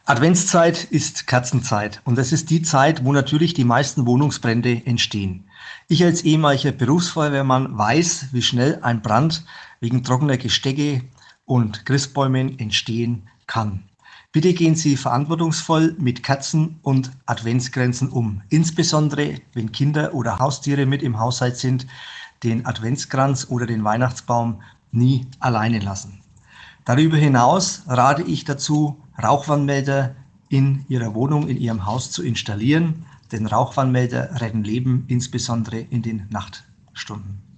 Adventszeit ist Kerzenzeit und es ist die Zeit, wo natürlich die meisten Wohnungsbrände entstehen. Ich als ehemaliger Berufsfeuerwehrmann weiß, wie schnell ein Brand wegen trockener Gestecke und Christbäumen entstehen kann. Bitte gehen Sie verantwortungsvoll mit Kerzen und Adventskränzen um. Insbesondere, wenn Kinder oder Haustiere mit im Haushalt sind, den Adventskranz oder den Weihnachtsbaum nie alleine lassen. Darüber hinaus rate ich dazu, Rauchwarnmelder in Ihrer Wohnung, in Ihrem Haus zu installieren, denn Rauchwarnmelder retten Leben, insbesondere in den Nachtstunden.